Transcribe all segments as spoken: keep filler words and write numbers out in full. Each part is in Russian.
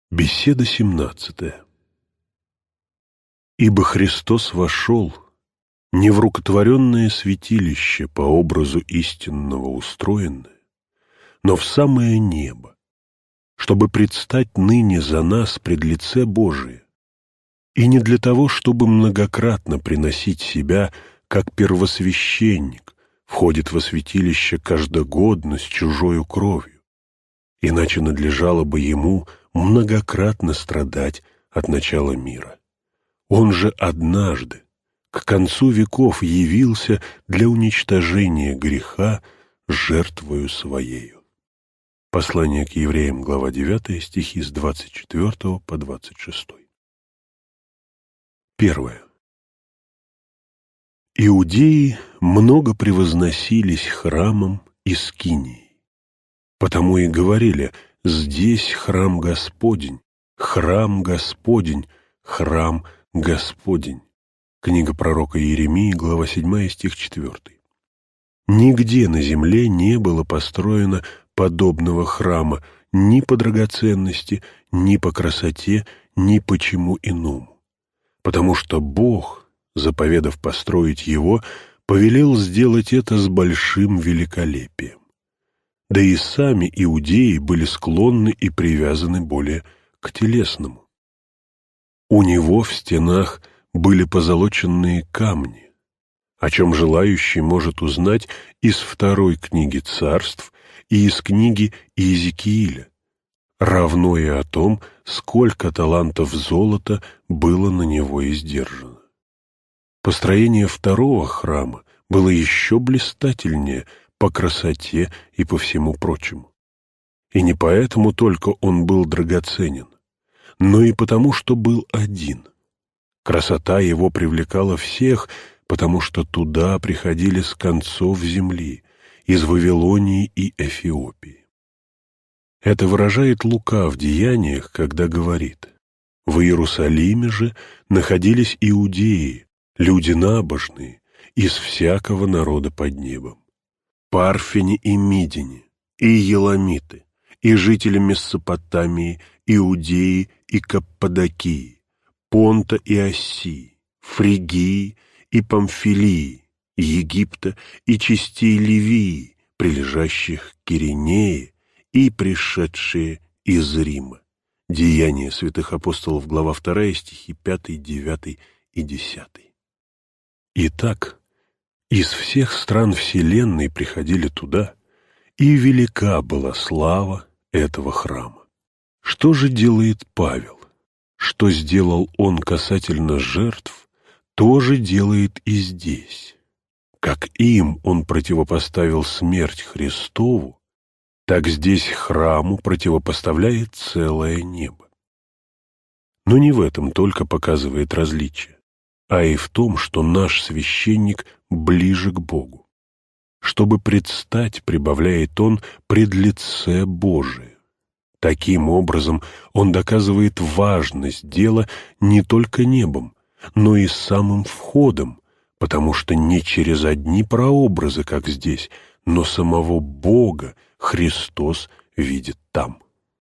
Беседа семнадцатая. Ибо Христос вошел не в рукотворенное святилище по образу истинного устроенное, но в самое небо, чтобы предстать ныне за нас пред лице Божие, и не для того, чтобы многократно приносить себя, как первосвященник входит во святилище каждогодно с чужою кровью, иначе надлежало бы ему многократно страдать от начала мира. Он же однажды, к концу веков, явился для уничтожения греха жертвою своею. Послание к евреям, глава девятая, стихи с двадцать четвёртого по двадцать шестой. Первое. Иудеи много превозносились храмом и скинией, потому и говорили: «Здесь храм Господень, храм Господень, храм Господень». Книга пророка Иеремии, глава седьмая, стих четвёртый. Нигде на земле не было построено подобного храма ни по драгоценности, ни по красоте, ни по чему иному, потому что Бог, заповедав построить его, повелел сделать это с большим великолепием. Да и сами иудеи были склонны и привязаны более к телесному. У него в стенах были позолоченные камни, о чем желающий может узнать из второй книги Царств и из книги Иезекииля, равно и о том, сколько талантов золота было на него издержано. Построение второго храма было еще блистательнее по красоте и по всему прочему. И не поэтому только он был драгоценен, но и потому, что был один. Красота его привлекала всех, потому что туда приходили с концов земли, из Вавилонии и Эфиопии. Это выражает Лука в Деяниях, когда говорит: «В Иерусалиме же находились иудеи, люди набожные, из всякого народа под небом, парфяне и мидяне, и еламиты, и жители Месопотамии, Иудеи и Каппадокии, Понта и Ассии, Фригии и Памфилии, Египта и частей Ливии, прилежащих к Киринее, и пришедшие из Рима». Деяния святых апостолов, глава вторая, стихи пятый, девятый и десятый. Итак, из всех стран вселенной приходили туда, и велика была слава этого храма. Что же делает Павел? Что сделал он касательно жертв, то же делает и здесь. Как им он противопоставил смерть Христову, так здесь храму противопоставляет целое небо. Но не в этом только показывает различие, а и в том, что наш священник ближе к Богу. Чтобы предстать, прибавляет он, пред лице Божие. Таким образом, он доказывает важность дела не только небом, но и самым входом, потому что не через одни прообразы, как здесь, но самого Бога Христос видит там.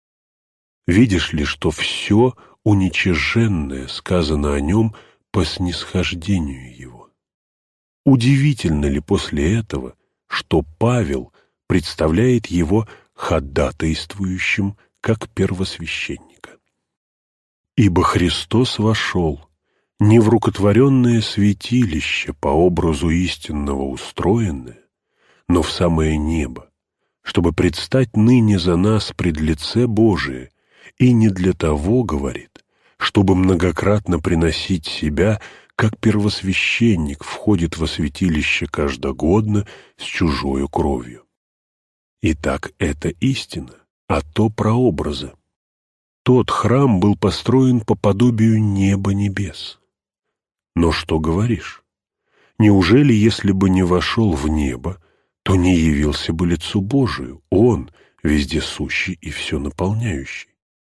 Видишь ли, что все уничиженное сказано о нем по снисхождению его? Удивительно ли после этого, что Павел представляет его ходатайствующим как первосвященника? «Ибо Христос вошел не в рукотворенное святилище по образу истинного устроенное, но в самое небо, чтобы предстать ныне за нас пред лице Божие, и не для того, говорит, чтобы многократно приносить себя, как первосвященник входит во святилище каждогодно с чужою кровью». Итак, это истина, а то прообразы. Тот храм был построен по подобию неба небес. Но что говоришь? Неужели, если бы не вошел в небо, то не явился бы лицу Божию, Он, вездесущий и все наполняющий?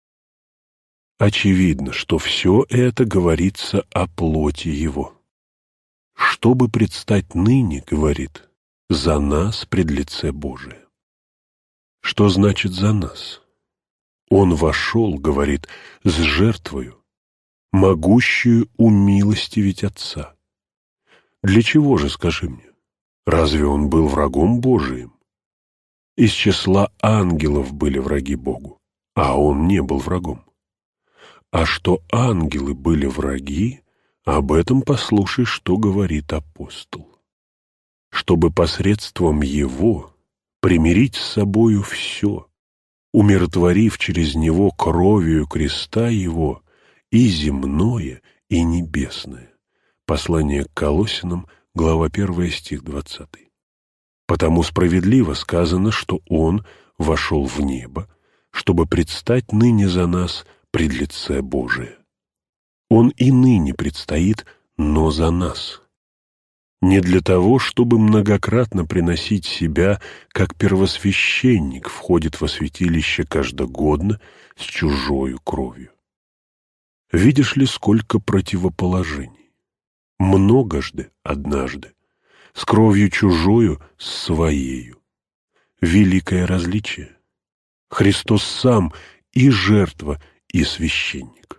Очевидно, что все это говорится о плоти Его. «Чтобы предстать ныне, — говорит, — за нас пред лице Божие». Что значит «за нас»? Он вошел, говорит, с жертвою, могущую умилостивить Отца. Для чего же, скажи мне? Разве он был врагом Божиим? Из числа ангелов были враги Богу, а он не был врагом. А что ангелы были враги, об этом послушай, что говорит апостол. Чтобы посредством его примирить с собою все, умиротворив через него кровью креста его и земное, и небесное. Послание к Колоссянам, глава первая, стих двадцатый. Потому справедливо сказано, что Он вошел в небо, чтобы предстать ныне за нас пред лице Божие. Он и ныне предстоит, но за нас. Не для того, чтобы многократно приносить себя, как первосвященник входит во святилище каждогодно с чужою кровью. Видишь ли, сколько противоположений? Многожды, однажды, с кровью чужою, с своею. Великое различие. Христос сам и жертва, и священник.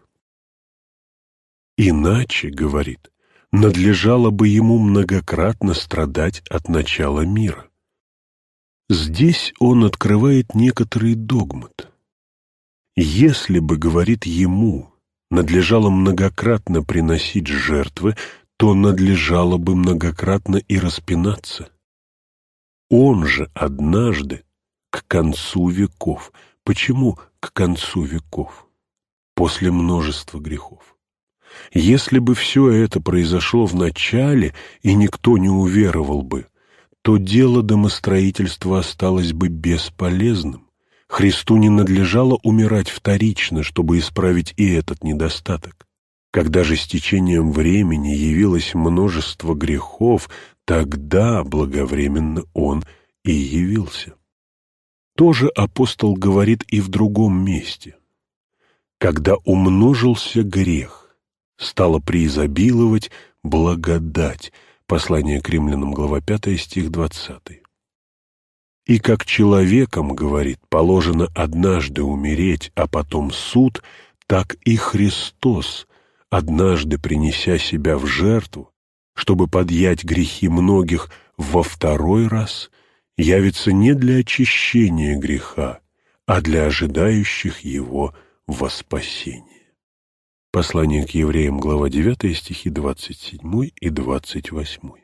Иначе, говорит, надлежало бы ему многократно страдать от начала мира. Здесь он открывает некоторый догмат. Если бы, говорит, ему надлежало многократно приносить жертвы, то надлежало бы многократно и распинаться. Он же однажды, к концу веков. Почему к концу веков? После множества грехов. Если бы все это произошло в начале, и никто не уверовал бы, то дело домостроительства осталось бы бесполезным. Христу не надлежало умирать вторично, чтобы исправить и этот недостаток. Когда же с течением времени явилось множество грехов, тогда благовременно Он и явился. Тоже апостол говорит и в другом месте. Когда умножился грех, стало преизобиловать благодать. Послание к Римлянам, глава пятая, стих двадцатый. И как человеком, говорит, положено однажды умереть, а потом суд, так и Христос, однажды принеся себя в жертву, чтобы подъять грехи многих во второй раз, явится не для очищения греха, а для ожидающих его во спасение. Послание к евреям, глава девятая, стихи двадцать седьмой и двадцать восьмой.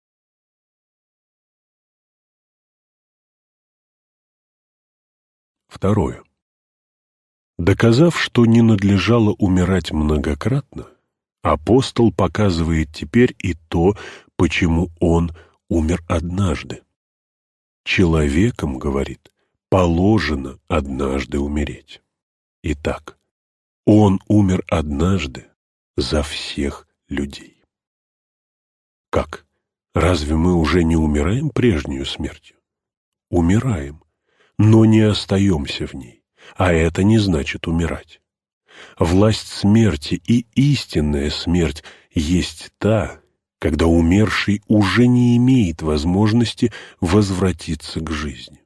Второе. Доказав, что не надлежало умирать многократно, апостол показывает теперь и то, почему он умер однажды. Человеком, говорит, положено однажды умереть. Итак, он умер однажды за всех людей. Как? Разве мы уже не умираем прежнюю смертью? Умираем, но не остаемся в ней, а это не значит умирать. Власть смерти и истинная смерть есть та, когда умерший уже не имеет возможности возвратиться к жизни.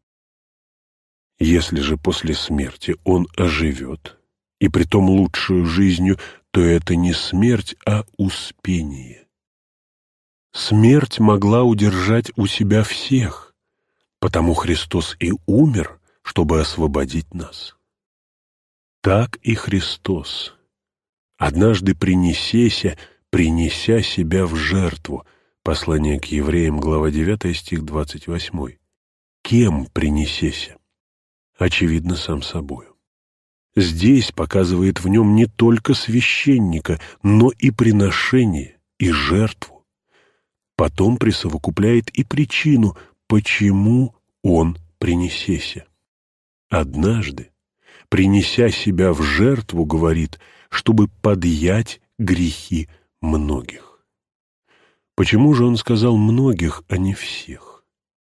Если же после смерти он оживет, и притом лучшую жизнью, то это не смерть, а успение. Смерть могла удержать у себя всех, потому Христос и умер, чтобы освободить нас. Так и Христос, однажды принесеся, принеся себя в жертву, послание к евреям, глава девятая, стих двадцать восьмой. Кем принесеся? Очевидно, сам собою. Здесь показывает в нем не только священника, но и приношение, и жертву. Потом присовокупляет и причину, почему он принесеся. Однажды, принеся себя в жертву, говорит, чтобы подъять грехи многих. Почему же он сказал многих, а не всех?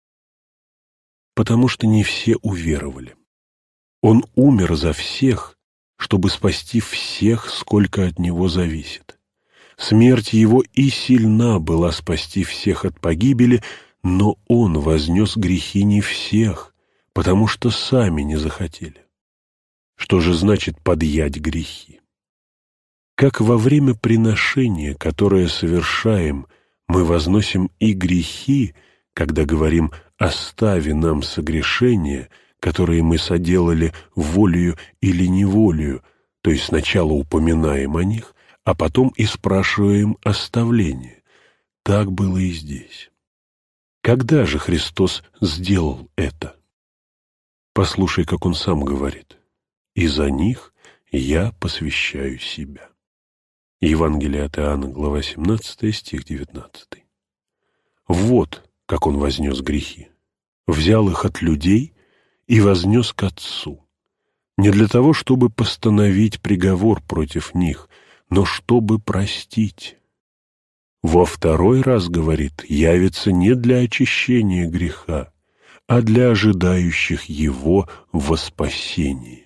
Потому что не все уверовали. Он умер за всех, чтобы спасти всех, сколько от него зависит. Смерть его и сильна была спасти всех от погибели, но он вознес грехи не всех, потому что сами не захотели. Что Что же значит подъять грехи? Как во время приношения, которое совершаем, мы возносим и грехи, когда говорим «остави нам согрешения», которые мы соделали волею или неволею, то есть сначала упоминаем о них, а потом и спрашиваем оставление. Так было и здесь. Когда же Христос сделал это? Послушай, как Он сам говорит: «И за них я посвящаю себя». Евангелие от Иоанна, глава семнадцатая, стих девятнадцатый. Вот как Он вознес грехи. Взял их от людей и вознес к Отцу. Не для того, чтобы постановить приговор против них, но чтобы простить. Во второй раз, говорит, явится не для очищения греха, а для ожидающих его во спасении.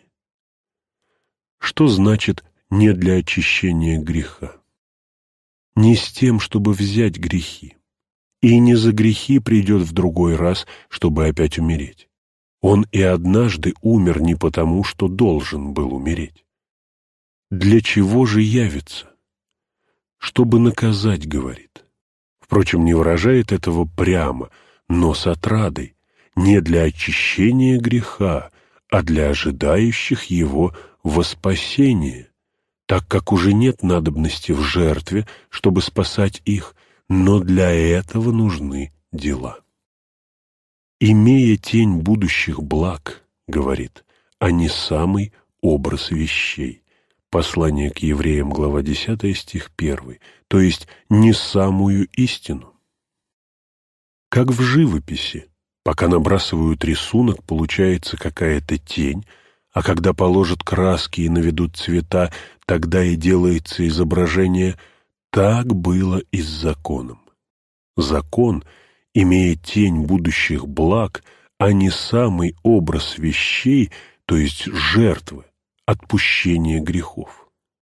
Что значит «не для очищения греха»? Не с тем, чтобы взять грехи. И не за грехи придет в другой раз, чтобы опять умереть. Он и однажды умер не потому, что должен был умереть. Для чего же явится? Чтобы наказать, говорит. Впрочем, не выражает этого прямо, но с отрадой. Не для очищения греха, а для ожидающих его во спасение, так как уже нет надобности в жертве, чтобы спасать их, но для этого нужны дела. «Имея тень будущих благ, — говорит, — а не самый образ вещей». Послание к евреям, глава десятая, стих первый, то есть не самую истину. Как в живописи, пока набрасывают рисунок, получается какая-то тень, а когда положат краски и наведут цвета, тогда и делается изображение. Так было и с законом. Закон, имея тень будущих благ, а не самый образ вещей, то есть жертвы, отпущения грехов.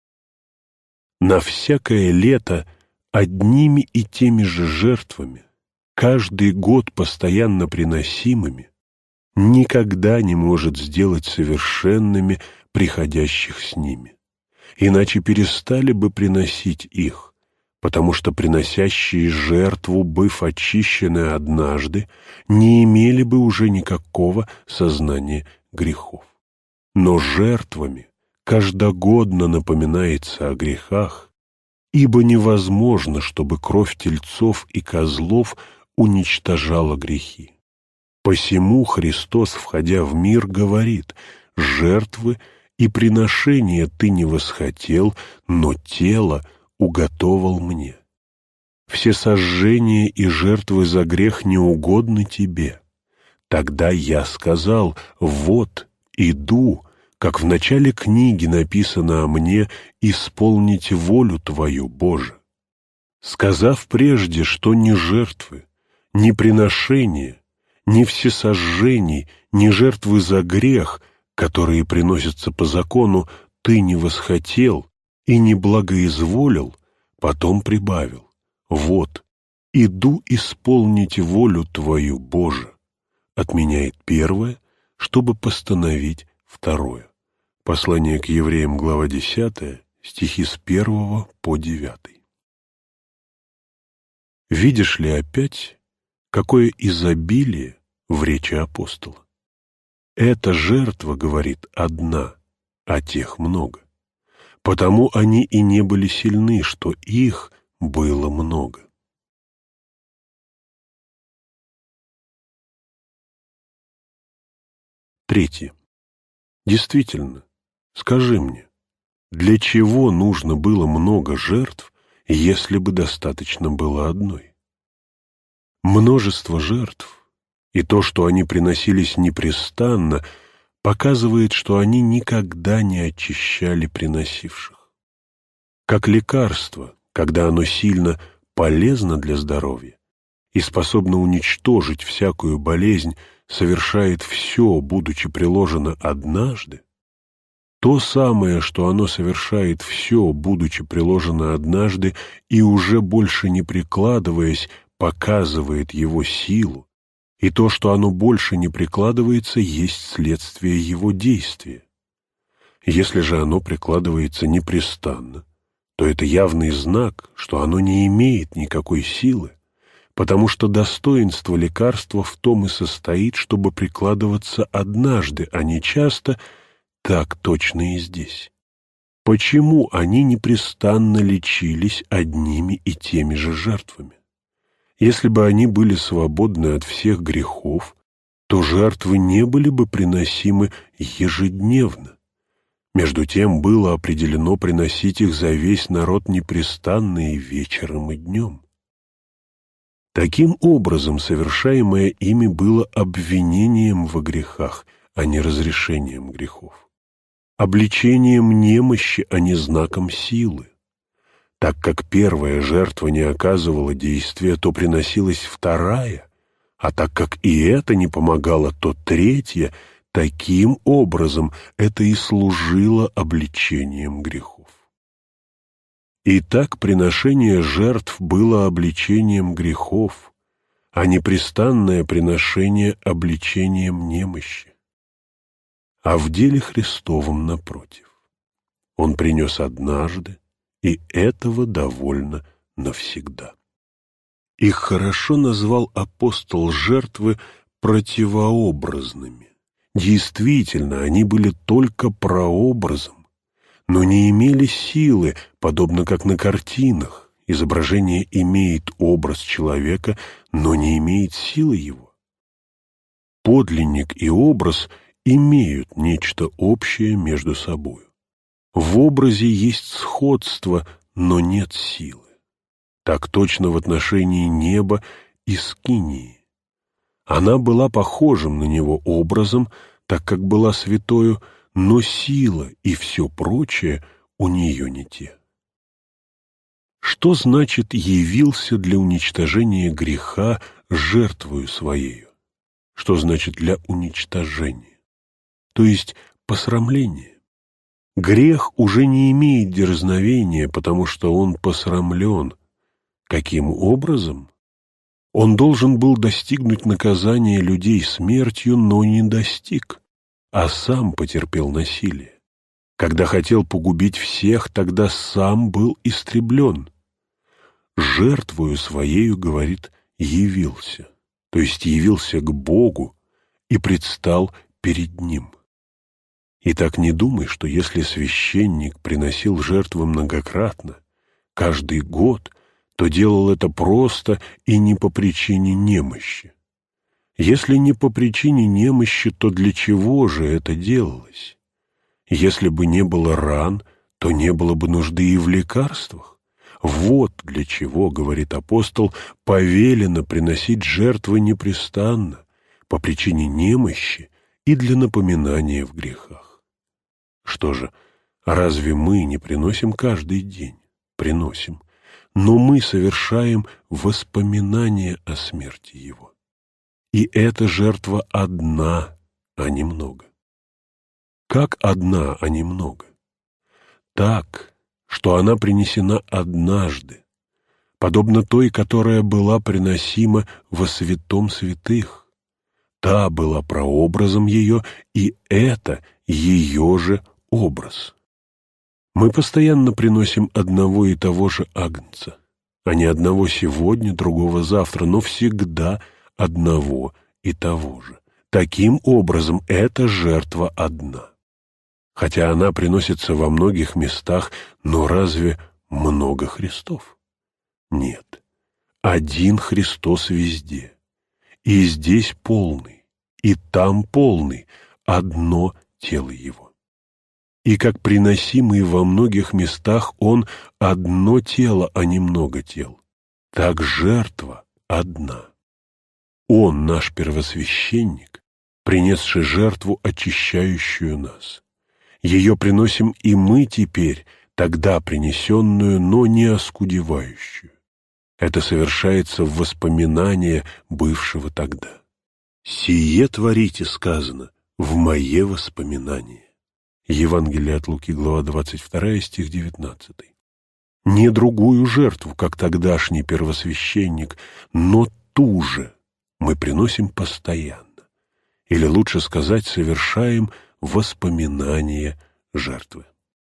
На всякое лето одними и теми же жертвами, каждый год постоянно приносимыми, никогда не может сделать совершенными приходящих с ними. Иначе перестали бы приносить их, потому что приносящие жертву, быв очищены однажды, не имели бы уже никакого сознания грехов. Но жертвами каждогодно напоминается о грехах, ибо невозможно, чтобы кровь тельцов и козлов уничтожала грехи. Посему Христос, входя в мир, говорит: «Жертвы и приношения ты не восхотел, но тело уготовал мне. Все сожжения и жертвы за грех неугодны тебе. Тогда я сказал: вот, иду, как в начале книги написано о мне, исполнить волю Твою, Боже». Сказав прежде, что ни жертвы, ни приношения, ни всесожжений, ни жертвы за грех, которые приносятся по закону, ты не восхотел и не благоизволил, потом прибавил: вот, иду исполнить волю Твою, Боже. Отменяет первое, чтобы постановить второе. Послание к евреям, глава десятая, стихи с первого по девятый. Видишь ли опять, какое изобилие в речи апостола? Эта жертва, говорит, одна, а тех много. Потому они и не были сильны, что их было много. Третье. Действительно, скажи мне, для чего нужно было много жертв, если бы достаточно было одной? Множество жертв и то, что они приносились непрестанно, показывает, что они никогда не очищали приносивших. Как лекарство, когда оно сильно полезно для здоровья и способно уничтожить всякую болезнь, совершает все, будучи приложено однажды, то самое, что оно совершает все, будучи приложено однажды, и уже больше не прикладываясь, показывает его силу, и то, что оно больше не прикладывается, есть следствие его действия. Если же оно прикладывается непрестанно, то это явный знак, что оно не имеет никакой силы, потому что достоинство лекарства в том и состоит, чтобы прикладываться однажды, а не часто, так точно и здесь. Почему они непрестанно лечились одними и теми же жертвами? Если бы они были свободны от всех грехов, то жертвы не были бы приносимы ежедневно. Между тем было определено приносить их за весь народ непрестанно и вечером, и днем. Таким образом, совершаемое ими было обвинением во грехах, а не разрешением грехов, обличением немощи, а не знаком силы. Так как первая жертва не оказывала действия, то приносилась вторая, а так как и это не помогало, то третья. Таким образом это и служило обличением грехов. Итак, приношение жертв было обличением грехов, а непрестанное приношение — обличением немощи. А в деле Христовом, напротив, Он принес однажды, и этого довольно навсегда. Их хорошо назвал апостол жертвы противообразными. Действительно, они были только прообразом, но не имели силы, подобно как на картинах. Изображение имеет образ человека, но не имеет силы его. Подлинник и образ имеют нечто общее между собою. В образе есть сходство, но нет силы. Так точно в отношении неба и скинии. Она была похожим на него образом, так как была святою, но сила и все прочее у нее не те. Что значит «явился для уничтожения греха жертвою своею»? Что значит «для уничтожения»? То есть посрамления. Грех уже не имеет дерзновения, потому что он посрамлен. Каким образом? Он должен был достигнуть наказания людей смертью, но не достиг, а сам потерпел насилие. Когда хотел погубить всех, тогда сам был истреблен. Жертвою своею, говорит, явился, то есть явился к Богу и предстал перед Ним. Итак, не думай, что если священник приносил жертвы многократно, каждый год, то делал это просто и не по причине немощи. Если не по причине немощи, то для чего же это делалось? Если бы не было ран, то не было бы нужды и в лекарствах. Вот для чего, говорит апостол, повелено приносить жертвы непрестанно, по причине немощи и для напоминания в грехах. Что же, разве мы не приносим каждый день? Приносим. Но мы совершаем воспоминание о смерти Его. И эта жертва одна, а не много. Как одна, а не много? Так, что она принесена однажды, подобно той, которая была приносима во святом святых. Та была прообразом ее, и это ее же образ. Мы постоянно приносим одного и того же агнца, а не одного сегодня, другого завтра, но всегда одного и того же. Таким образом, эта жертва одна. Хотя она приносится во многих местах, но разве много Христов? Нет. Один Христос везде. И здесь полный, и там полный, одно тело Его. И как приносимый во многих местах Он одно тело, а не много тел, так жертва одна. Он, наш первосвященник, принесший жертву, очищающую нас. Ее приносим и мы теперь, тогда принесенную, но не оскудевающую. Это совершается в воспоминание бывшего тогда. «Сие творите, сказано, в мое воспоминание». Евангелие от Луки, глава двадцать вторая, стих девятнадцатый. Не другую жертву, как тогдашний первосвященник, но ту же мы приносим постоянно. Или лучше сказать, совершаем воспоминание жертвы.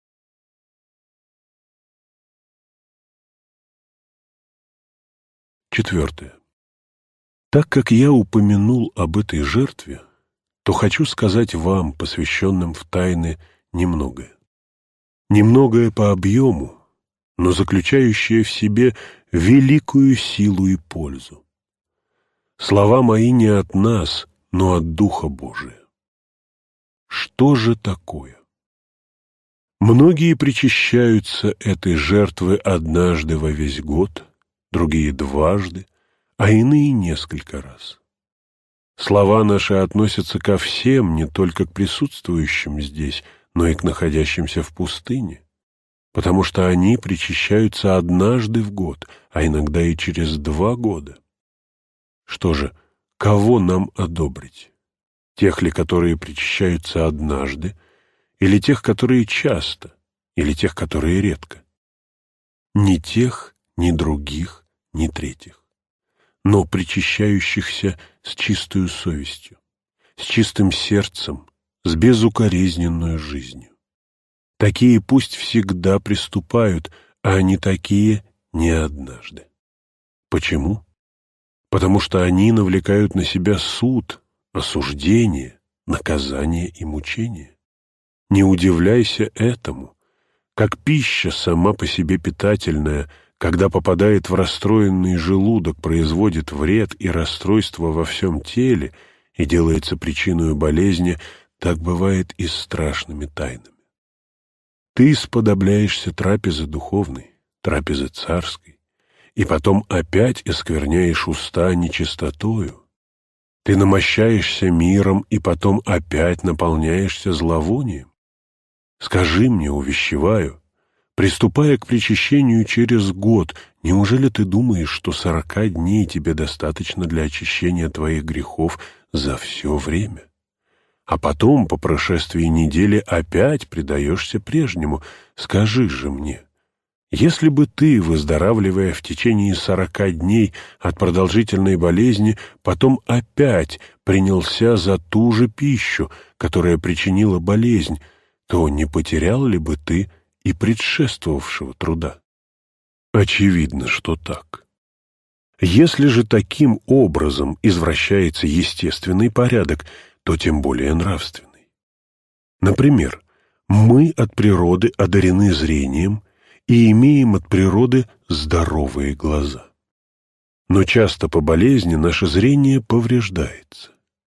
Четвертое. Так как я упомянул об этой жертве, то хочу сказать вам, посвященным в тайны, немногое. Немногое по объему, но заключающее в себе великую силу и пользу. Слова мои не от нас, но от Духа Божия. Что же такое? Многие причащаются этой жертвы однажды во весь год, другие дважды, а иные несколько раз. Слова наши относятся ко всем, не только к присутствующим здесь, но и к находящимся в пустыне, потому что они причащаются однажды в год, а иногда и через два года. Что же, кого нам одобрить? Тех ли, которые причащаются однажды, или тех, которые часто, или тех, которые редко? Ни тех, ни других, ни третьих, но причащающихся с чистою совестью, с чистым сердцем, с безукоризненную жизнью. Такие пусть всегда приступают, а не такие не однажды. Почему? Потому что они навлекают на себя суд, осуждение, наказание и мучение. Не удивляйся этому, как пища сама по себе питательная, когда попадает в расстроенный желудок, производит вред и расстройство во всем теле и делается причиной болезни, так бывает и с страшными тайнами. Ты сподобляешься трапезы духовной, трапезы царской, и потом опять оскверняешь уста нечистотою. Ты намощаешься миром, и потом опять наполняешься зловонием. Скажи мне, увещеваю, приступая к причащению через год, неужели ты думаешь, что сорока дней тебе достаточно для очищения твоих грехов за все время? А потом, по прошествии недели, опять предаешься прежнему. Скажи же мне, если бы ты, выздоравливая в течение сорока дней от продолжительной болезни, потом опять принялся за ту же пищу, которая причинила болезнь, то не потерял ли бы ты и предшествовавшего труда? Очевидно, что так. Если же таким образом извращается естественный порядок, то тем более нравственный. Например, мы от природы одарены зрением и имеем от природы здоровые глаза. Но часто по болезни наше зрение повреждается.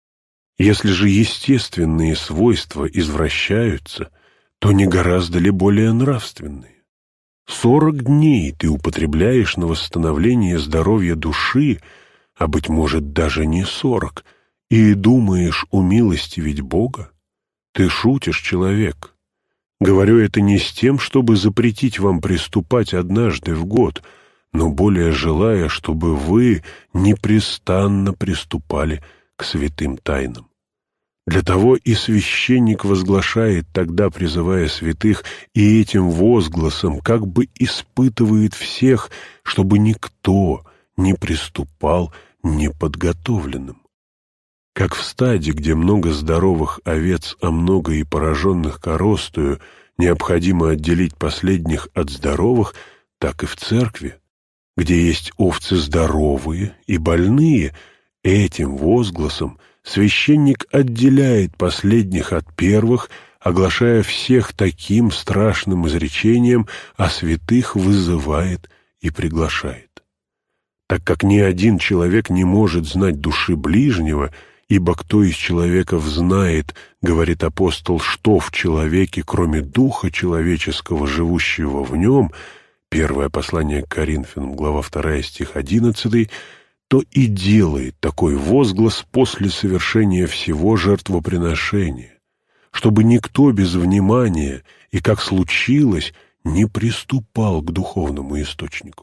Если же естественные свойства извращаются, то не гораздо ли более нравственные? Сорок дней ты употребляешь на восстановление здоровья души, а, быть может, даже не сорок, и думаешь умилостивить Бога? Ты шутишь, человек. Говорю это не с тем, чтобы запретить вам приступать однажды в год, но более желая, чтобы вы непрестанно приступали к святым тайнам. Для того и священник возглашает тогда, призывая святых, и этим возгласом как бы испытывает всех, чтобы никто не приступал неподготовленным. Как в стаде, где много здоровых овец, а много и пораженных коростою, необходимо отделить последних от здоровых, так и в церкви, где есть овцы здоровые и больные, этим возгласом священник отделяет последних от первых, оглашая всех таким страшным изречением, а святых вызывает и приглашает. Так как ни один человек не может знать души ближнего, ибо кто из человеков знает, говорит апостол, что в человеке, кроме духа человеческого, живущего в нем, первое послание к Коринфянам, глава вторая, стих одиннадцатый, то и делает такой возглас после совершения всего жертвоприношения, чтобы никто без внимания и, как случилось, не приступал к духовному источнику.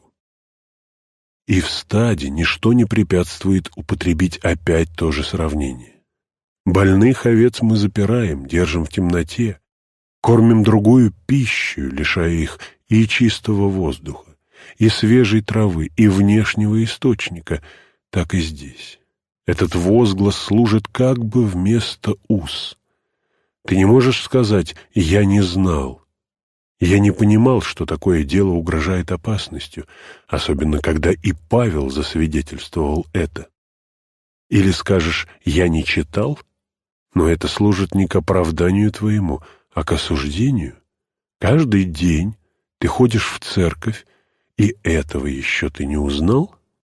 И в стаде ничто не препятствует употребить опять то же сравнение. Больных овец мы запираем, держим в темноте, кормим другую пищу, лишая их и чистого воздуха, и свежей травы, и внешнего источника, так и здесь. Этот возглас служит как бы вместо уз. Ты не можешь сказать «я не знал». Я не понимал, что такое дело угрожает опасностью, особенно когда и Павел засвидетельствовал это. Или скажешь «я не читал», но это служит не к оправданию твоему, а к осуждению. Каждый день ты ходишь в церковь, и этого еще ты не узнал?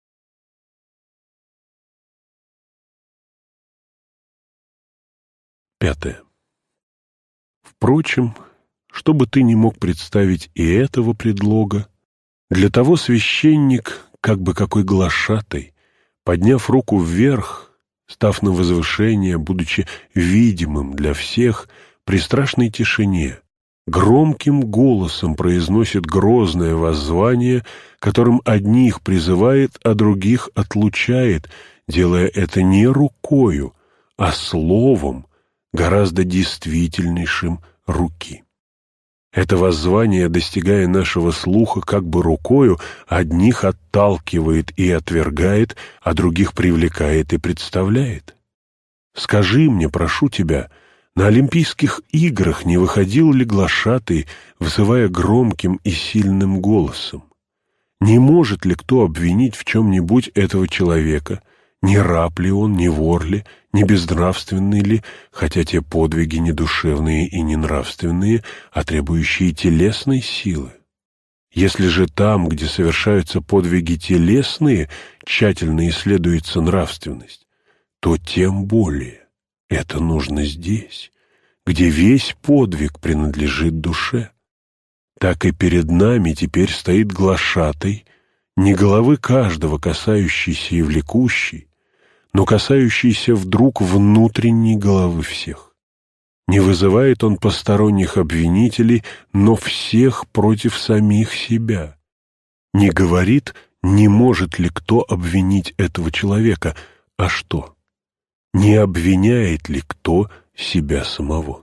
Пятое. Впрочем, чтобы ты не мог представить и этого предлога, для того священник, как бы какой глашатай, подняв руку вверх, став на возвышение, будучи видимым для всех, при страшной тишине, громким голосом произносит грозное воззвание, которым одних призывает, а других отлучает, делая это не рукою, а словом, гораздо действительнейшим руки. Это воззвание, достигая нашего слуха как бы рукою, одних отталкивает и отвергает, а других привлекает и представляет. Скажи мне, прошу тебя, на Олимпийских играх не выходил ли глашатый, взывая громким и сильным голосом? Не может ли кто обвинить в чем-нибудь этого человека? Не раб ли он, не вор ли, не безнравственный ли, хотя те подвиги не душевные и не нравственные, а требующие телесной силы? Если же там, где совершаются подвиги телесные, тщательно исследуется нравственность, то тем более это нужно здесь, где весь подвиг принадлежит душе. Так и перед нами теперь стоит глашатай, не головы каждого касающийся и влекущий, но касающийся вдруг внутренней головы всех. Не вызывает он посторонних обвинителей, но всех против самих себя. Не говорит, не может ли кто обвинить этого человека, а что? Не обвиняет ли кто себя самого?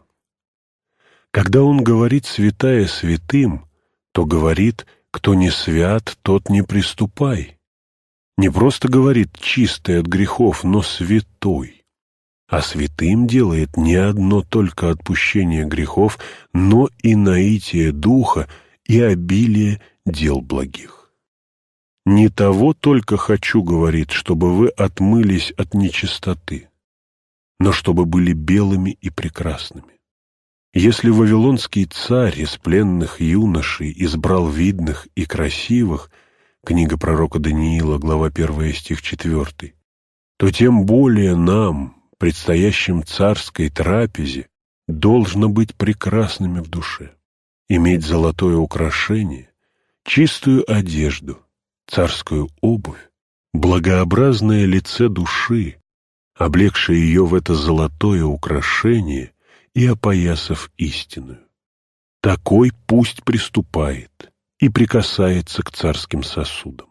Когда он говорит «святая святым», то говорит «кто не свят, тот не приступай». Не просто говорит «чистый от грехов», но «святой». А святым делает не одно только отпущение грехов, но и наитие духа и обилие дел благих. «Не того только хочу, — говорит, — чтобы вы отмылись от нечистоты, но чтобы были белыми и прекрасными. Если вавилонский царь из пленных юношей избрал видных и красивых, книга пророка Даниила, глава первая, стих четвёртый, то тем более нам, предстоящим царской трапезе, должно быть прекрасными в душе, иметь золотое украшение, чистую одежду, царскую обувь, благообразное лице души, облегшее ее в это золотое украшение и опоясав истинную. Такой пусть приступает и прикасается к царским сосудам.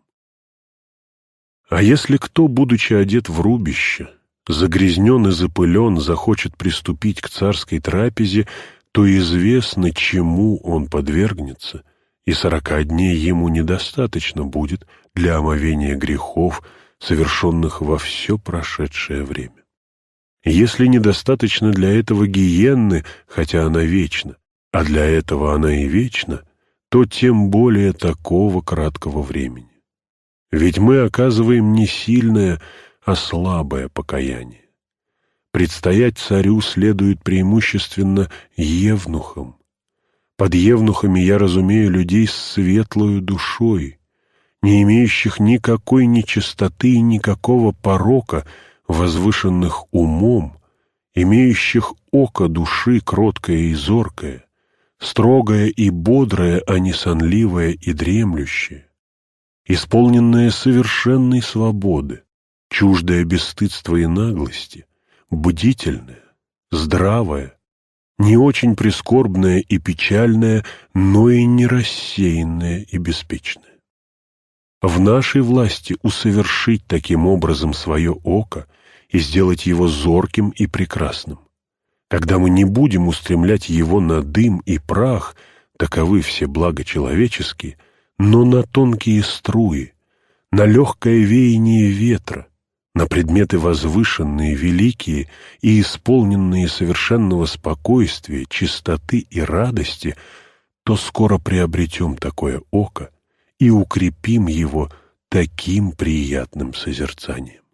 А если кто, будучи одет в рубище, загрязнен и запылен, захочет приступить к царской трапезе, то известно, чему он подвергнется, и сорока дней ему недостаточно будет для омовения грехов, совершенных во все прошедшее время. Если недостаточно для этого гиенны, хотя она вечна, а для этого она и вечна, то тем более такого краткого времени. Ведь мы оказываем не сильное, а слабое покаяние. Предстоять царю следует преимущественно евнухам. Под евнухами я разумею людей с светлою душой, не имеющих никакой нечистоты и никакого порока, возвышенных умом, имеющих око души кроткое и зоркое, строгое и бодрое, а не сонливое и дремлющее, исполненное совершенной свободы, чуждое бесстыдства и наглости, бдительное, здравое, не очень прискорбное и печальное, но и не рассеянное и беспечное. В нашей власти усовершить таким образом свое око и сделать его зорким и прекрасным. Когда мы не будем устремлять его на дым и прах, таковы все блага человеческие, но на тонкие струи, на легкое веяние ветра, на предметы возвышенные, великие и исполненные совершенного спокойствия, чистоты и радости, то скоро приобретем такое око и укрепим его таким приятным созерцанием.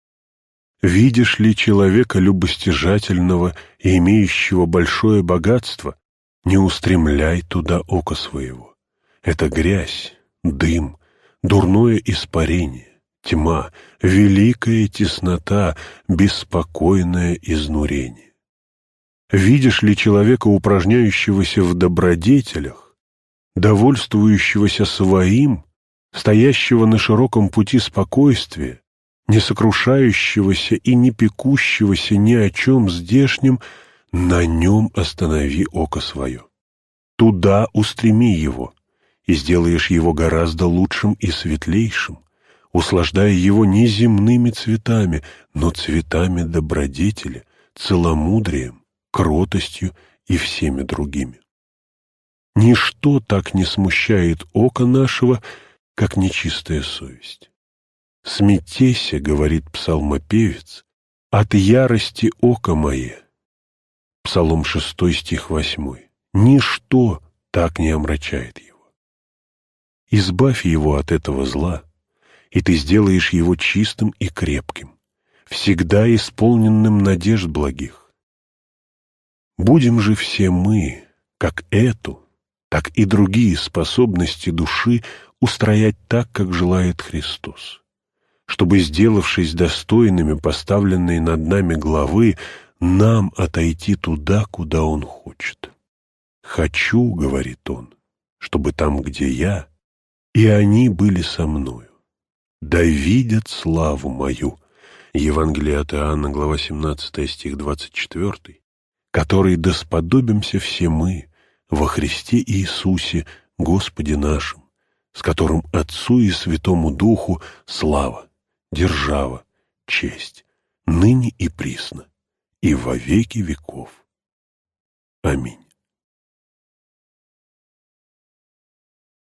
Видишь ли человека любостяжательного и имеющего большое богатство, не устремляй туда око своего. Это грязь, дым, дурное испарение, тьма, великая теснота, беспокойное изнурение. Видишь ли человека, упражняющегося в добродетелях, довольствующегося своим, стоящего на широком пути спокойствия, не сокрушающегося и не пекущегося ни о чем здешнем, на нем останови око свое. Туда устреми его, и сделаешь его гораздо лучшим и светлейшим, услаждая его не земными цветами, но цветами добродетели, целомудрием, кротостью и всеми другими. Ничто так не смущает око нашего, как нечистая совесть. «Смятейся, — говорит псалмопевец, — от ярости ока мое». Псалом шестой, стих восьмой. Ничто так не омрачает его. Избавь его от этого зла, и ты сделаешь его чистым и крепким, всегда исполненным надежд благих. Будем же все мы, как эту, так и другие способности души устроять так, как желает Христос, чтобы, сделавшись достойными поставленной над нами главы, нам отойти туда, куда Он хочет. «Хочу, — говорит Он, — чтобы там, где я, и они были со мною, да видят славу мою». Евангелие от Иоанна, глава семнадцатая, стих двадцать четвёртый, «который досподобимся все мы во Христе Иисусе, Господе нашим, с которым Отцу и Святому Духу слава, держава, честь, ныне и присно, и во веки веков. Аминь».